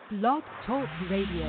Blog Talk Radio.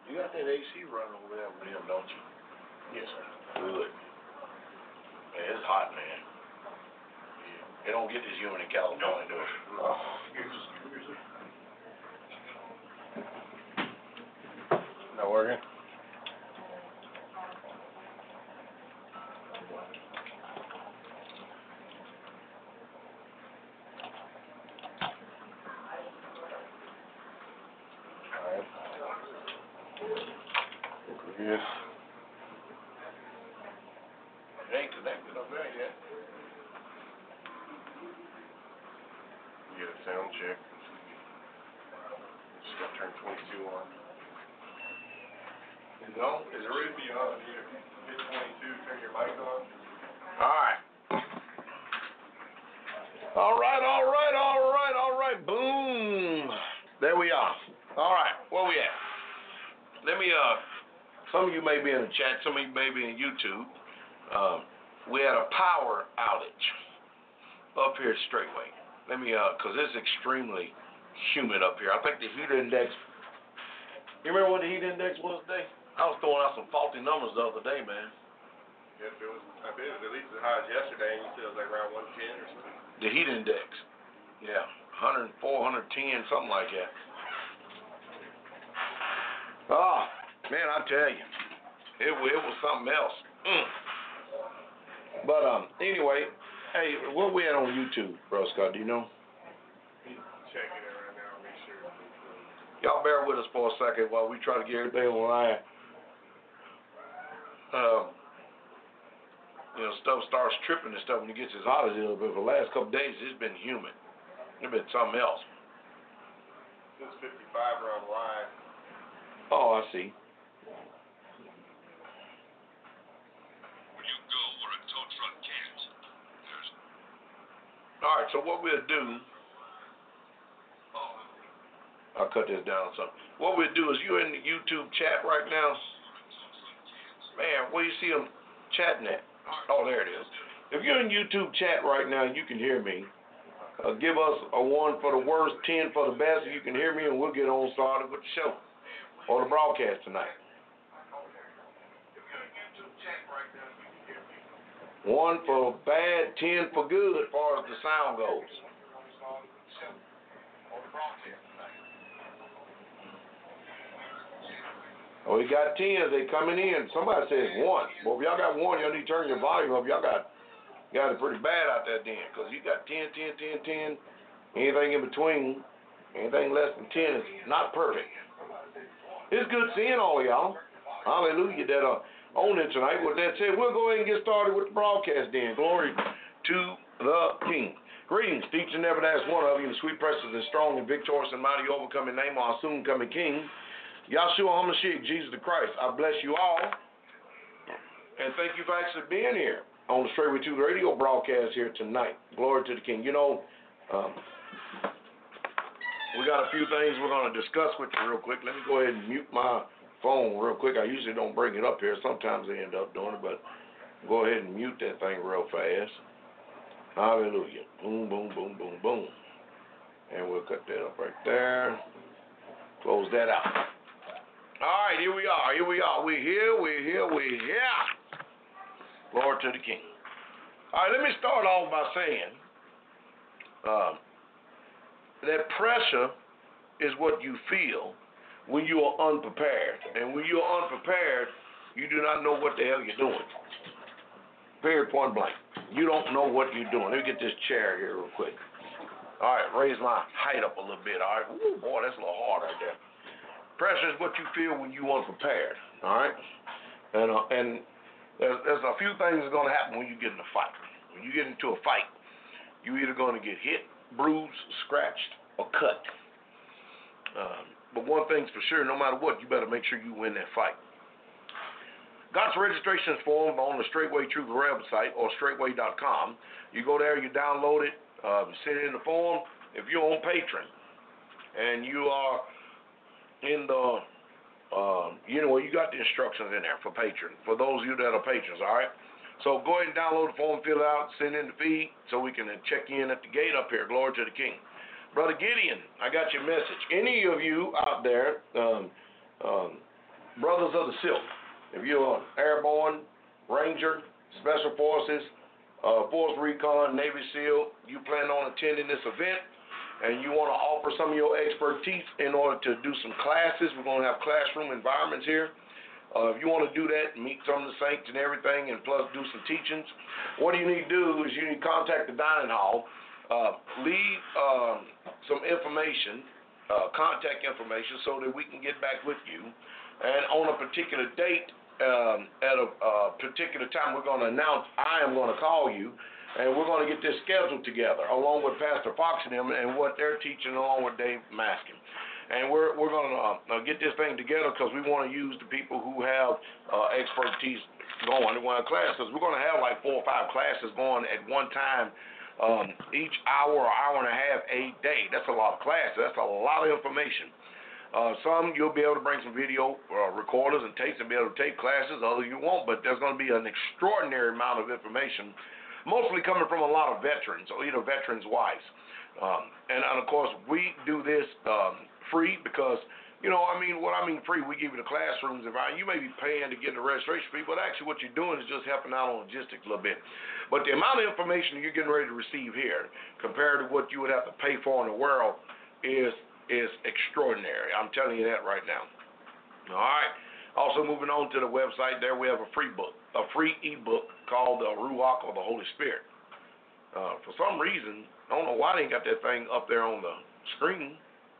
You got that AC running over there with him, don't you? Yes, sir. Good. Man, it's hot, man. Yeah. It don't get this humid in California, do it? Oh, not working? Alright. Yeah. It ain't connected up there yet. Get a sound check. Just got to turn 22 on. Is it on? Is it ready? Be on here. Hit 22, turn your mic on. Alright. Alright. Boom. There we are. Alright, where we at? Let me, some of you may be in the chat, some of you may be in YouTube. We had a power outage up here at Straightway. Let me, because it's extremely humid up here. I think the heat index, you remember what the heat index was today? I was throwing out some faulty numbers the other day, man. Yes, it was, I bet it was at least as high as yesterday, and you said it was like around 110 or something. The heat index. Yeah, 104, 110, something like that. Oh, man, I tell you, it was something else. But anyway, hey, what we at on YouTube, bro, Scott? Do you know? Checking it right now, make sure. Y'all bear with us for a second while we try to get everything online. You know, stuff starts tripping and stuff when it gets as hot as it is. But for the last couple of days, it's been humid. It's been something else. It's 55 around live. Oh, I see. When you go where a tow truck can't, there's... All right, so what we'll do, I'll cut this down some. What we'll do is you're in the YouTube chat right now. Man, where you see them chatting at? Oh, there it is. If you're in YouTube chat right now and you can hear me, give us a 1 for the worst, 10 for the best, if you can hear me, and we'll get on started with the show or the broadcast tonight. 1 for bad, 10 for good as far as the sound goes. Oh, we got 10s. They coming in. Somebody says 1. Well, if y'all got 1, y'all need to turn your volume up. Y'all got it pretty bad out there then, because you got 10, 10, 10, 10. Anything in between, anything less than 10 is not perfect. It's good seeing all of y'all. Hallelujah that are on it tonight. With that said, we'll go ahead and get started with the broadcast then. Glory to the King. Greetings to each and every last one of you, the sweet, precious, and strong, and victorious, and mighty, overcoming name, our soon-coming King, Yahshua HaMashiach, Jesus the Christ. I bless you all, and thank you for actually being here on the Straightway 2 radio broadcast here tonight. Glory to the King. You know, we got a few things we're going to discuss with you real quick. Let me go ahead and mute my phone real quick. I usually don't bring it up here. Sometimes I end up doing it, but go ahead and mute that thing real fast. Hallelujah. Boom, boom, boom, boom, boom. And we'll cut that up right there. Close that out. All right, here we are. We're here. Glory to the King. All right, let me start off by saying that pressure is what you feel when you are unprepared. And when you're unprepared, you do not know what the hell you're doing. Period, point blank. You don't know what you're doing. Let me get this chair here real quick. All right, raise my height up a little bit. All right. Ooh, boy, that's a little hard right there. Pressure is what you feel when you unprepared, all right? And there's a few things that's going to happen when you get in a fight. When you get into a fight, you're either going to get hit, bruised, scratched, or cut. But one thing's for sure, no matter what, you better make sure you win that fight. Got your registration form on the Straightway Truth website or straightway.com. You go there, you download it, send it in the form. If you're on Patreon and you are in the, you got the instructions in there for patrons, for those of you that are patrons, all right? So go ahead and download the form, fill it out, send in the feed so we can check you in at the gate up here. Glory to the King. Brother Gideon, I got your message. Any of you out there Brothers of the Silk. If you're an airborne, Ranger, Special Forces, Force Recon, Navy SEAL, you plan on attending this event, and you want to offer some of your expertise in order to do some classes, we're going to have classroom environments here. If you want to do that, meet some of the saints and everything, and plus do some teachings, what you need to do is you need to contact the dining hall, leave some information, contact information, so that we can get back with you. And on a particular date, at a particular time, we're going to announce, I am going to call you, and we're going to get this scheduled together, along with Pastor Fox and them, and what they're teaching, along with Dave Maskin. And we're going to get this thing together because we want to use the people who have expertise going in one class. Because we're going to have like 4 or 5 classes going at one time, each hour or hour and a half, a day. That's a lot of classes. That's a lot of information. Some you'll be able to bring some video recorders and tapes and be able to take classes. Others you won't. But there's going to be an extraordinary amount of information, mostly coming from a lot of veterans or veterans' wives. And of course, we do this free because, what I mean free, we give you the classrooms environment. You may be paying to get the registration fee, but actually what you're doing is just helping out on logistics a little bit. But the amount of information you're getting ready to receive here compared to what you would have to pay for in the world is extraordinary. I'm telling you that right now. All right. Also moving on to the website there, we have a free book, a free ebook called the Ruach or the Holy Spirit. For some reason, I don't know why they ain't got that thing up there on the screen.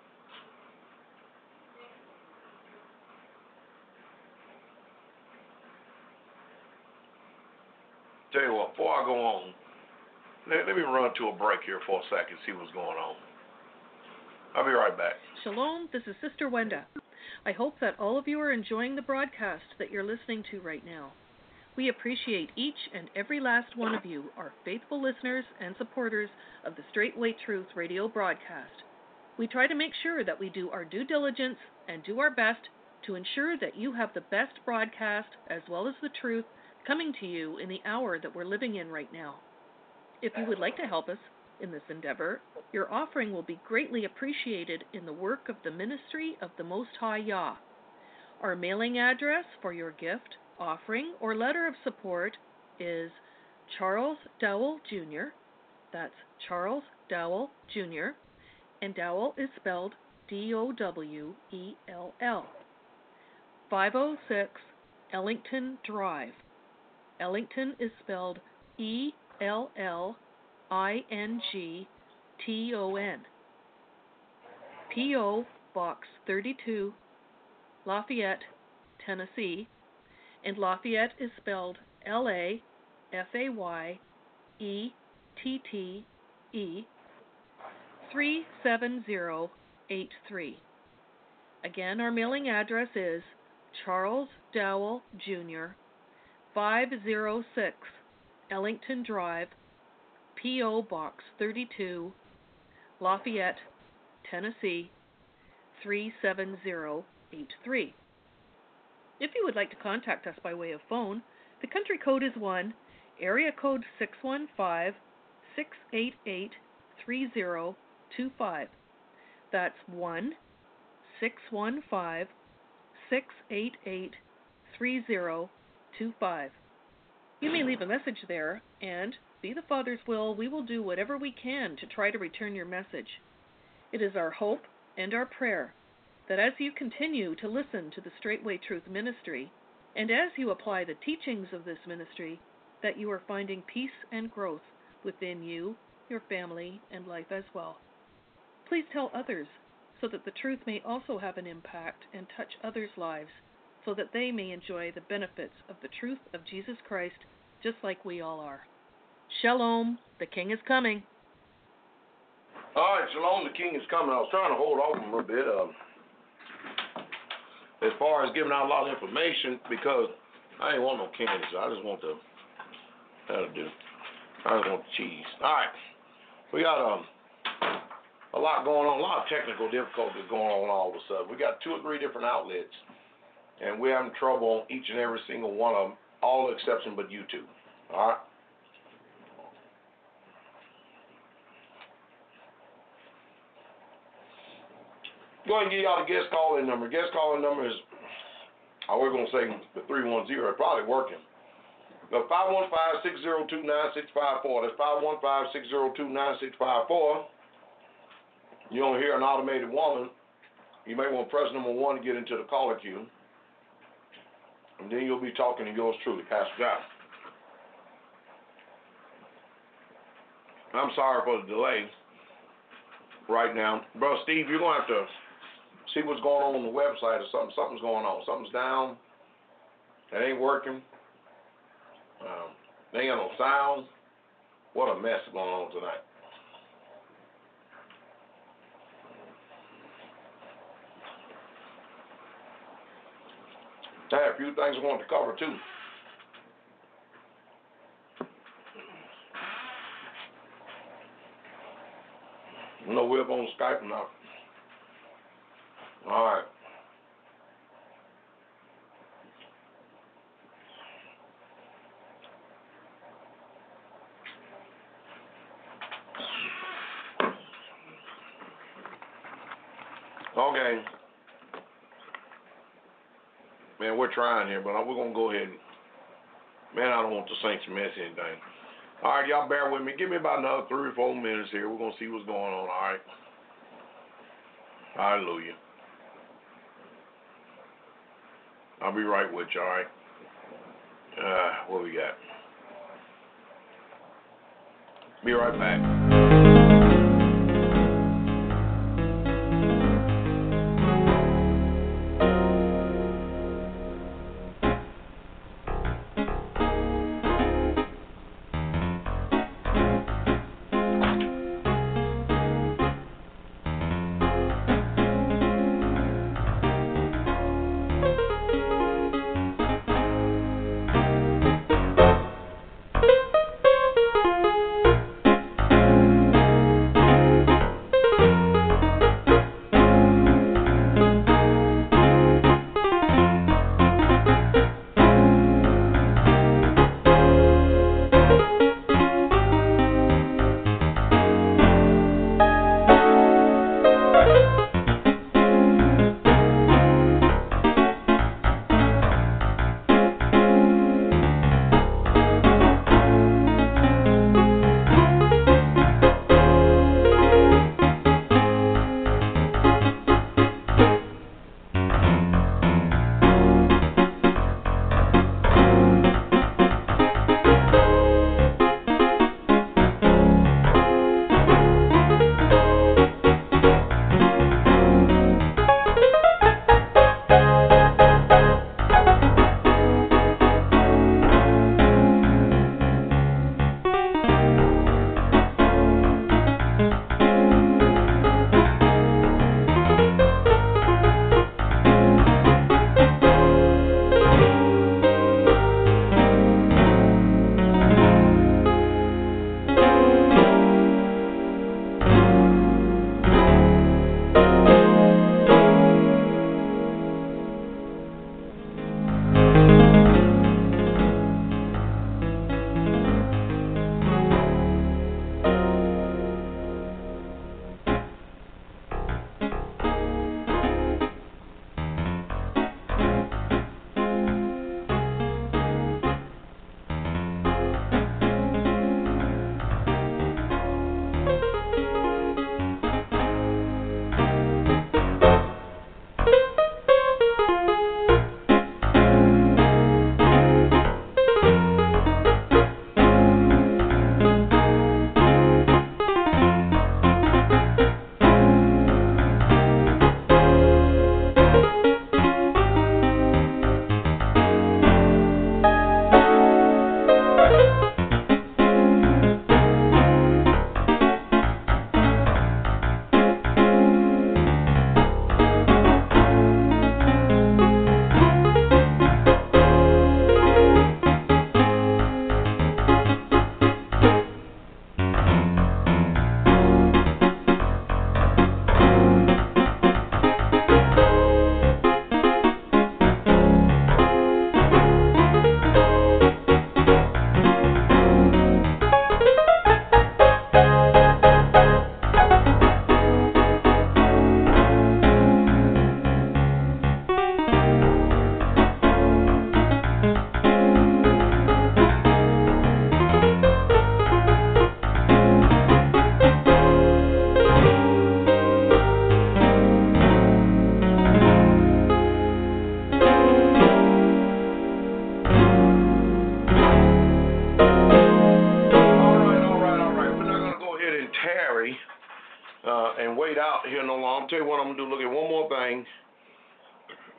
Tell you what, before I go on, let me run to a break here for a second, see what's going on. I'll be right back. Shalom, this is Sister Wenda. I hope that all of you are enjoying the broadcast that you're listening to right now. We appreciate each and every last one of you, our faithful listeners and supporters of the Straightway Truth radio broadcast. We try to make sure that we do our due diligence and do our best to ensure that you have the best broadcast as well as the truth coming to you in the hour that we're living in right now. If you would like to help us in this endeavor, your offering will be greatly appreciated in the work of the ministry of the Most High Yah. Our mailing address for your gift, offering, or letter of support is Charles Dowell Jr. That's Charles Dowell Jr. And Dowell is spelled Dowell. 506 Ellington Drive. Ellington is spelled Ellington. P.O. Box 32, Lafayette, Tennessee, and Lafayette is spelled Lafayette 37083. Again, our mailing address is Charles Dowell Jr., 506 Ellington Drive, P.O. Box 32, Lafayette, Tennessee, 37083. If you would like to contact us by way of phone, the country code is 1, area code 615-688-3025. That's 1-615-688-3025. You may leave a message there, and, be the Father's will, we will do whatever we can to try to return your message. It is our hope and our prayer that as you continue to listen to the Straightway Truth Ministry, and as you apply the teachings of this ministry, that you are finding peace and growth within you, your family, and life as well. Please tell others so that the truth may also have an impact and touch others' lives, so that they may enjoy the benefits of the truth of Jesus Christ just like we all are. Shalom, the King is coming. All right, Shalom, the King is coming. I was trying to hold off a little bit as far as giving out a lot of information because I ain't want no candy, so I just want that'll do. I just want the cheese. All right, we got a lot going on, a lot of technical difficulties going on all of a sudden. We got 2 or 3 different outlets, and we're having trouble on each and every single one of them, all exception but YouTube. All right. Go ahead and give y'all the guest calling number. Guest calling number is I was going to say the 310, it's probably working. The 515-602-9654. That's 515-602-9654. You don't hear an automated woman, you may want to press number 1 to get into the caller queue. And then you'll be talking to yours truly, Pastor John. I'm sorry for the delay right now. Brother Steve, you're going to have to see what's going on the website or something. Something's going on. Something's down. It ain't working. They ain't got no sound. What a mess going on tonight. I have a few things I want to cover too. No, we're on Skype now. All right. Okay. Man, we're trying here, but we're going to go ahead and, man, I don't want the Saints to miss anything. All right, y'all bear with me. Give me about another 3 or 4 minutes here. We're going to see what's going on, all right? Hallelujah. I'll be right with you, all right? What we got? Be right back.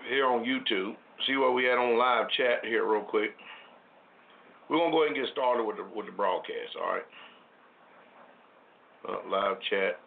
here on YouTube. See what we had on live chat here real quick. We're gonna go ahead and get started with the broadcast. All right. Live chat.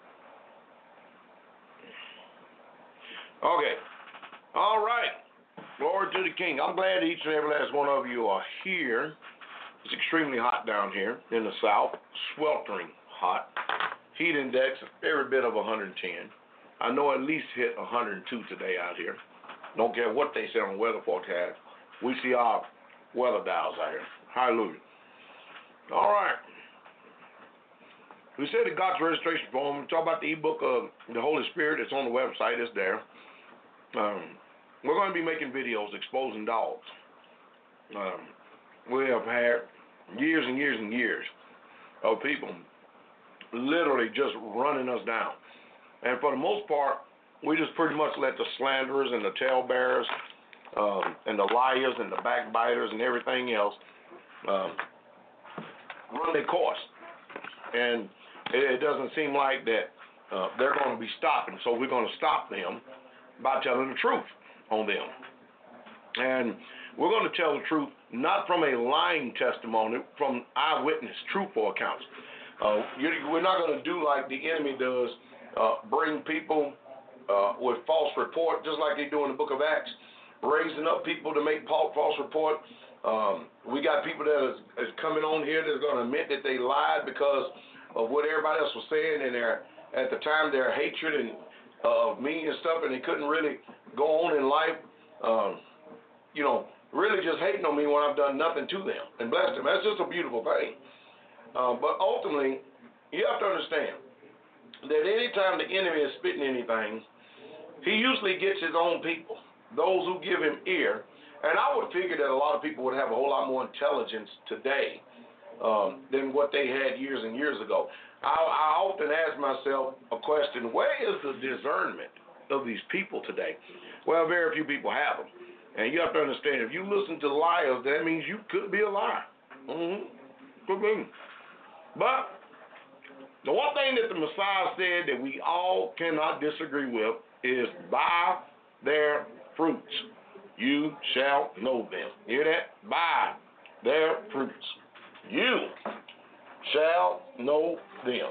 Okay. All right. Glory to the King. I'm glad each and every last one of you are here. It's extremely hot down here in the South, sweltering hot. Heat index every bit of 110. I know at least hit 102 today out here. Don't care what they say on the weather forecast. We see our weather dials out here. Hallelujah. All right. We said the God's registration form. We talk about the ebook of the Holy Spirit. It's on the website. It's there. We're going to be making videos exposing dogs. We have had years and years and years of people literally just running us down. And for the most part, we just pretty much let the slanderers and the talebearers and the liars and the backbiters and everything else run their course. And it doesn't seem like that they're going to be stopping. So we're going to stop them by telling the truth on them. And we're going to tell the truth not from a lying testimony, from eyewitness, truthful accounts. We're not going to do like the enemy does, bring people with false report, just like they do in the book of Acts, raising up people to make false report. We got people that is coming on here that's going to admit that they lied because of what everybody else was saying, and at the time their hatred and of me and stuff, and they couldn't really go on in life, really just hating on me when I've done nothing to them and blessed them. That's just a beautiful thing. But ultimately, you have to understand that anytime the enemy is spitting anything, he usually gets his own people, those who give him ear. And I would figure that a lot of people would have a whole lot more intelligence today than what they had years and years ago. I often ask myself a question: where is the discernment of these people today? Well, very few people have them. And you have to understand, if you listen to liars, that means you could be a liar. Could be. But the one thing that the Messiah said that we all cannot disagree with is, by their fruits you shall know them. You hear that? By their fruits you shall know them.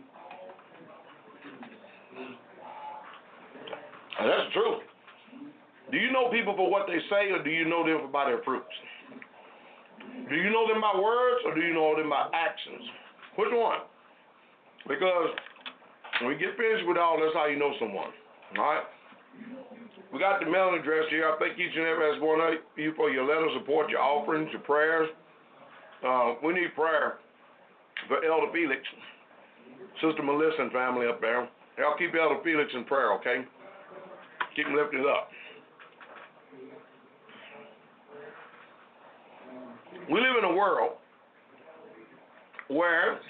And that's the truth. Do you know people for what they say, or do you know them by their fruits? Do you know them by words, or do you know them by actions? Which one? Because when we get finished with all, that's how you know someone. All right? We got the mailing address here. I thank each and every last one of you for your letter support, your offerings, your prayers. We need prayer for Elder Felix, Sister Melissa and family up there. Y'all keep Elder Felix in prayer, okay? Keep him lifted up. We live in a world where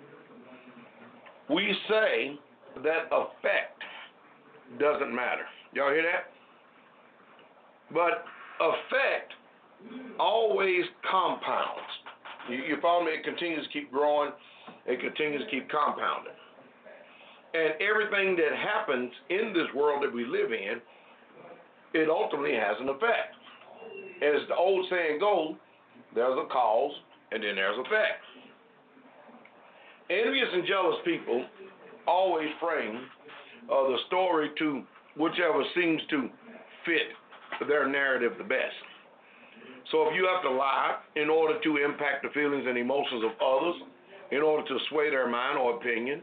we say that effect doesn't matter. Y'all hear that? But effect always compounds. You follow me? It continues to keep growing. It continues to keep compounding. And everything that happens in this world that we live in, it ultimately has an effect. And as the old saying goes, there's a cause and then there's effect. Envious and jealous people always frame the story to whichever seems to fit their narrative the best. So if you have to lie in order to impact the feelings and emotions of others, in order to sway their mind or opinions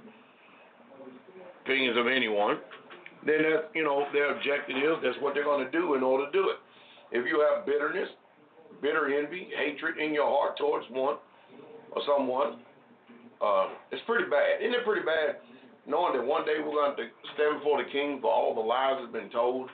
of anyone, then that, their objective is that's what they're going to do in order to do it. If you have bitterness, bitter envy, hatred in your heart towards one or someone, it's pretty bad. Isn't it pretty bad knowing that one day we're going to stand before the King for all the lies that's been told?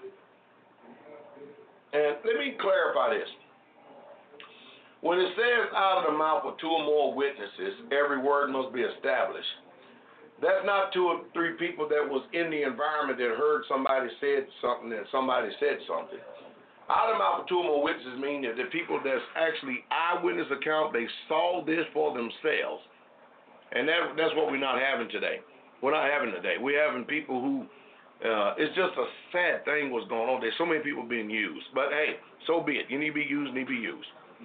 And let me clarify this. When it says out of the mouth of two or more witnesses, every word must be established, that's not two or three people that was in the environment that heard somebody said something and somebody said something. Out of the mouth of two or more witnesses mean that the people that's actually eyewitness account, they saw this for themselves. And that's what we're not having today. We're not having today. We're having people who It's just a sad thing what's going on. There's so many people being used. But hey, so be it. You need to be used, need to be used.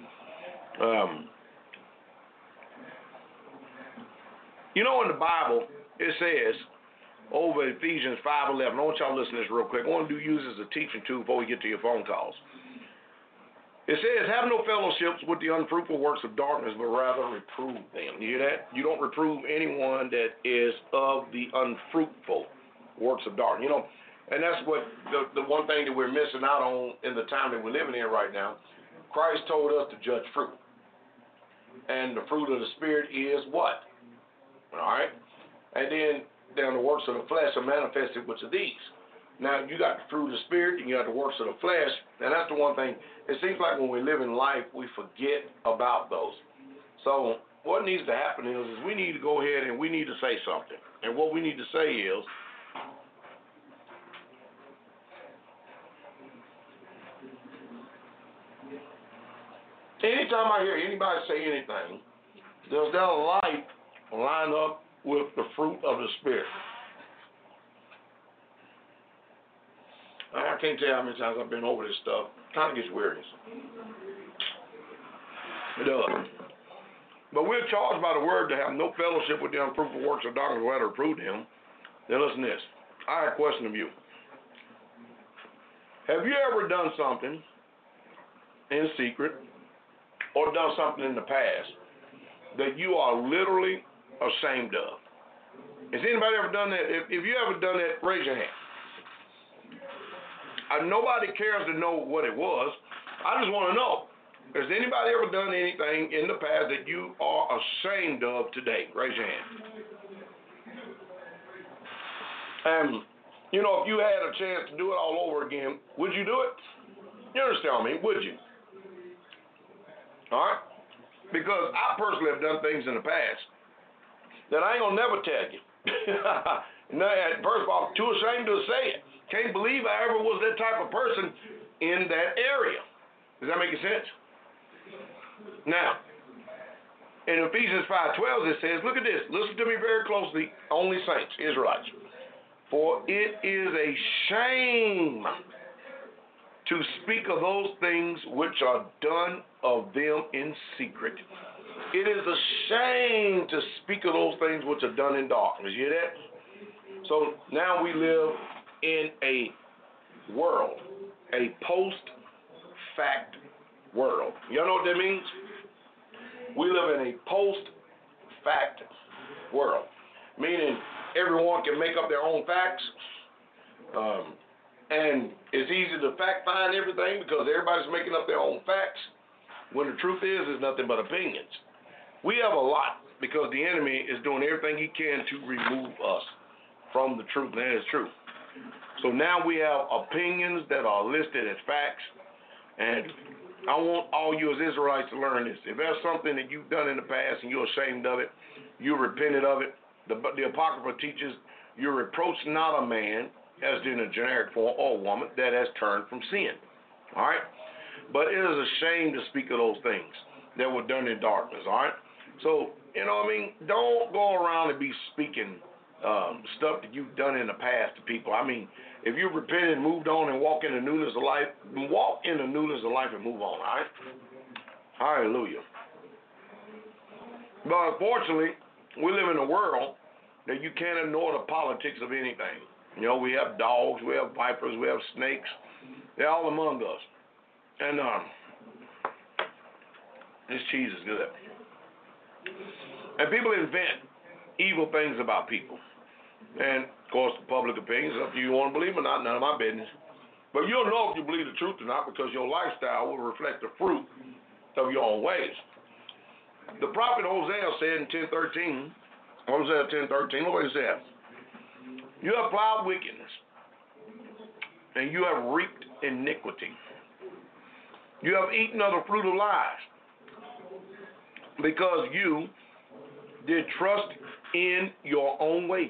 You know, in the Bible, it says, over Ephesians 5:11. I want y'all to listen to this real quick. I want to use this as a teaching tool before we get to your phone calls. It says, have no fellowships with the unfruitful works of darkness, but rather reprove them. You hear that? You don't reprove anyone that is of the unfruitful works of darkness. You know, and that's what the one thing that we're missing out on in the time that we're living in right now. Christ told us to judge fruit. And the fruit of the Spirit is what? All right? And then the works of the flesh are manifested, which are these. Now, you got the fruit of the Spirit, and you got the works of the flesh, and that's the one thing. It seems like when we live in life, we forget about those. So what needs to happen is we need to go ahead and we need to say something. And what we need to say is, anytime I hear anybody say anything, does their life line up with the fruit of the Spirit? I can't tell you how many times I've been over this stuff. It kind of gets wearisome. It does. But we're charged by the word to have no fellowship with the unfruitful works of darkness, rather reprove them. Then listen to this. I have a question of you. Have you ever done something in secret or done something in the past that you are literally ashamed of? Has anybody ever done that? If you ever done that, raise your hand. Nobody cares to know what it was. I just want to know, has anybody ever done anything in the past that you are ashamed of today? Raise your hand. And, you know, if you had a chance to do it all over again, would you do it? You understand me? Would you? All right? Because I personally have done things in the past that I ain't going to never tell you. First of all, too ashamed to say it. Can't believe I ever was that type of person in that area. Does that make sense? Now, in Ephesians 5:12, it says, look at this. Listen to me very closely, only saints, Israelites. For it is a shame to speak of those things which are done of them in secret. It is a shame to speak of those things which are done in darkness. You hear that? So now we live in a world, a post-fact world. You know what that means? We live in a post-fact world, meaning everyone can make up their own facts, and it's easy to fact-find everything because everybody's making up their own facts, when the truth is nothing but opinions. We have a lot because the enemy is doing everything he can to remove us from the truth, and that is true. So now we have opinions that are listed as facts, and I want all you as Israelites to learn this. If there's something that you've done in the past and you're ashamed of it, you repented of it, the Apocrypha teaches you reproach not a man, as in a generic form, or a woman, that has turned from sin. All right? But it is a shame to speak of those things that were done in darkness. All right? So, you know what I mean? Don't go around and be speaking stuff that you've done in the past to people. I mean, if you repented and moved on and walk in the newness of life, walk in the newness of life and move on, all right? Hallelujah. But unfortunately, we live in a world that you can't ignore the politics of anything. You know, we have dogs, we have vipers, we have snakes. They're all among us. And this cheese is good. And people invent evil things about people. And, of course, the public opinion is up to you want to believe or not, none of my business. But you'll know if you believe the truth or not because your lifestyle will reflect the fruit of your own ways. The prophet Hosea said in 10:13, Hosea 10:13, look what he said. You have plowed wickedness, and you have reaped iniquity. You have eaten of the fruit of lies, because you did trust in your own way,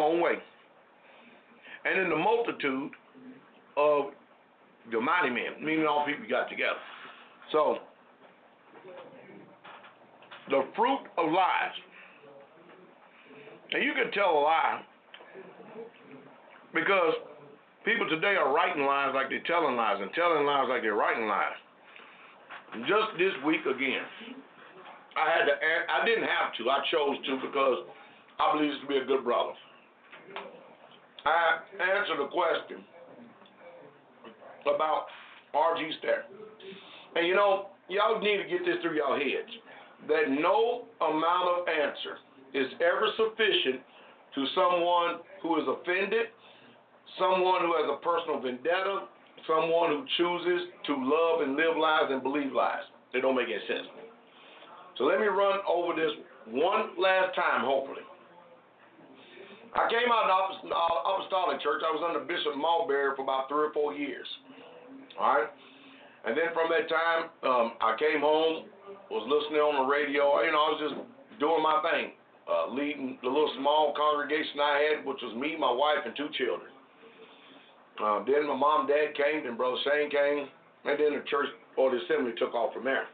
and in the multitude of the mighty men, meaning all people got together. So, the fruit of lies. And you can tell a lie because People today are writing lies like they're telling lies and telling lies like they're writing lies. Just this week again, I didn't have to. I chose to because I believe this to be a good brother. I answered a question about R.G. Stare. And you know, y'all need to get this through y'all heads, that no amount of answer is ever sufficient to someone who is offended, someone who has a personal vendetta, someone who chooses to love and live lies and believe lies. They don't make any sense. So let me run over this one last time, hopefully. I came out of the Apostolic Church. I was under Bishop Mulberry for about 3 or 4 years. All right? And then from that time, I came home, was listening on the radio. You know, I was just doing my thing, leading the little small congregation I had, which was me, my wife, and 2 children. Then my mom and dad came, then Brother Shane came, and then the church or the assembly took off from there.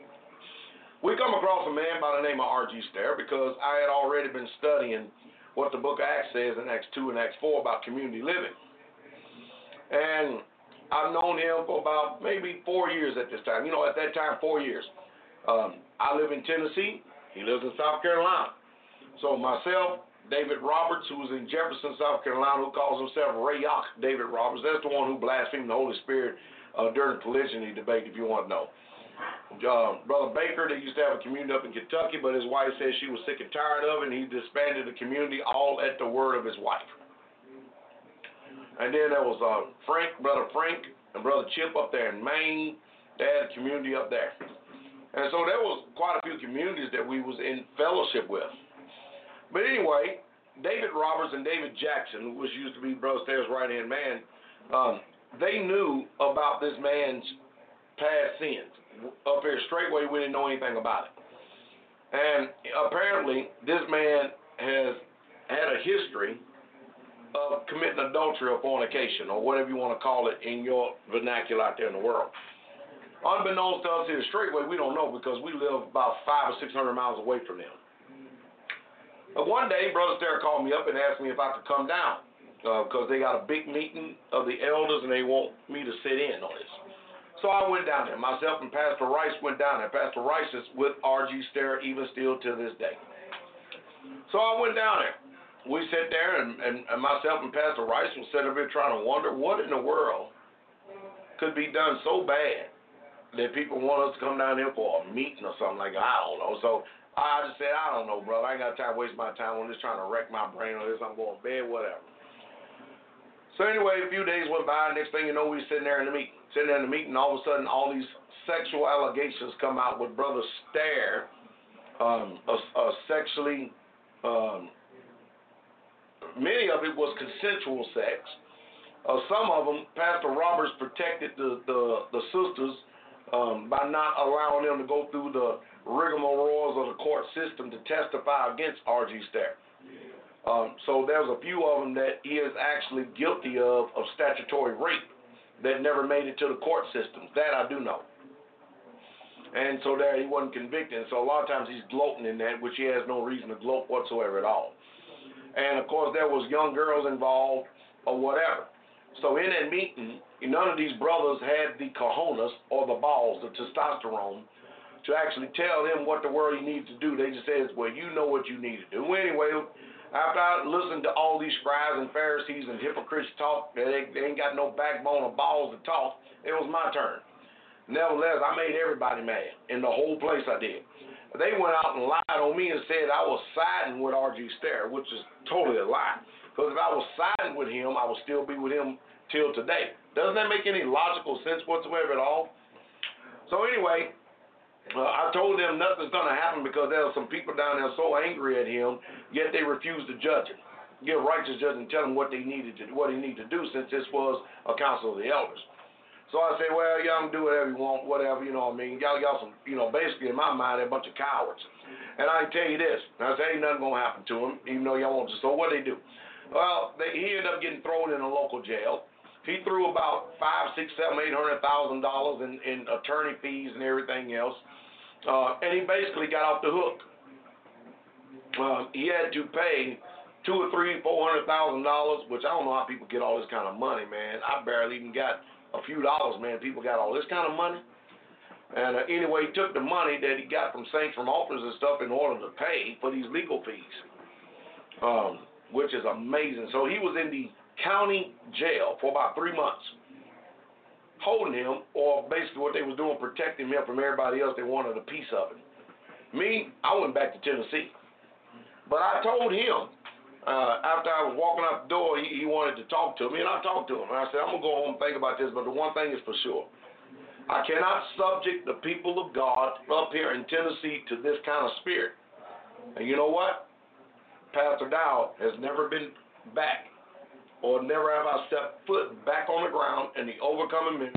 We come across a man by the name of R.G. Stare because I had already been studying what the book of Acts says in Acts 2 and Acts 4 about community living. And I've known him for about maybe 4 years at this time. You know, at that time, 4 years. I live in Tennessee. He lives in South Carolina. So myself, David Roberts, who's in Jefferson, South Carolina, who calls himself Rayak David Roberts. That's the one who blasphemed the Holy Spirit during the polygyny debate, if you want to know. Brother Baker, they used to have a community up in Kentucky, but his wife said she was sick and tired of it, and he disbanded the community all at the word of his wife. And then there was Brother Frank, and Brother Chip up there in Maine. They had a community up there. And so there was quite a few communities that we was in fellowship with. But anyway, David Roberts and David Jackson, which used to be Brother Stare's right-hand man, they knew about this man's past sins. Up here straightway, we didn't know anything about it. And apparently, this man has had a history of committing adultery or fornication, or whatever you want to call it in your vernacular out there in the world. Unbeknownst to us here straightway, we don't know because we live about 500 or 600 miles away from them. But one day, Brother Stare called me up and asked me if I could come down because they got a big meeting of the elders and they want me to sit in on this. So I went down there. Myself and Pastor Rice went down there. Pastor Rice is with R.G. Stare even still to this day. So I went down there. We sat there, and myself and Pastor Rice was sitting up here trying to wonder what in the world could be done so bad that people want us to come down here for a meeting or something like that. I don't know. So I just said, I don't know, brother. I ain't got time to waste my time on this trying to wreck my brain on this. I'm going to bed, whatever. So anyway, a few days went by. Next thing you know, we were sitting there in the meeting. All of a sudden, all these sexual allegations come out with Brother Stare, sexually, many of it was consensual sex. Some of them, Pastor Roberts protected the sisters by not allowing them to go through the rigmaroles of the court system to testify against R.G. Stare. So there's a few of them that he is actually guilty of statutory rape that never made it to the court systems. That I do know. And so there he wasn't convicted. So a lot of times he's gloating in that, which he has no reason to gloat whatsoever at all. And of course there was young girls involved or whatever. So in that meeting, none of these brothers had the cojones or the balls, the testosterone, to actually tell him what the word he needs to do. They just said, well, you know what you need to do. Anyway, after I listened to all these scribes and Pharisees and hypocrites talk, they ain't got no backbone or balls to talk, it was my turn. Nevertheless, I made everybody mad. In the whole place I did. They went out and lied on me and said I was siding with R.G. Stare, which is totally a lie. Because if I was siding with him, I would still be with him till today. Doesn't that make any logical sense whatsoever at all? So anyway, I told them nothing's going to happen because there are some people down there so angry at him, yet they refused to judge him. Give a righteous judge and tell him what he needed to do since this was a council of the elders. So I say, well, y'all can do whatever you want, whatever, you know what I mean. Y'all some, basically in my mind, they're a bunch of cowards. And I can tell you this, I say ain't nothing going to happen to him, even though y'all want to. So what they do? Well, he ended up getting thrown in a local jail. He threw about $500,000, $600,000, $700,000, in attorney fees and everything else. And he basically got off the hook. He had to pay $200,000 or $300,000, $400,000, which I don't know how people get all this kind of money, man. I barely even got a few dollars, man. People got all this kind of money. And anyway, he took the money that he got from saints, from offerings and stuff in order to pay for these legal fees, which is amazing. So he was in the county jail for about 3 months, holding him, or basically what they was doing, protecting him from everybody else that wanted a piece of it. Me, I went back to Tennessee. But I told him, after I was walking out the door, he wanted to talk to me, and I talked to him. And I said, I'm going to go home and think about this, but the one thing is for sure. I cannot subject the people of God up here in Tennessee to this kind of spirit. And you know what? Pastor Dow has never been back, or never have I stepped foot back on the ground in the Overcoming Ministry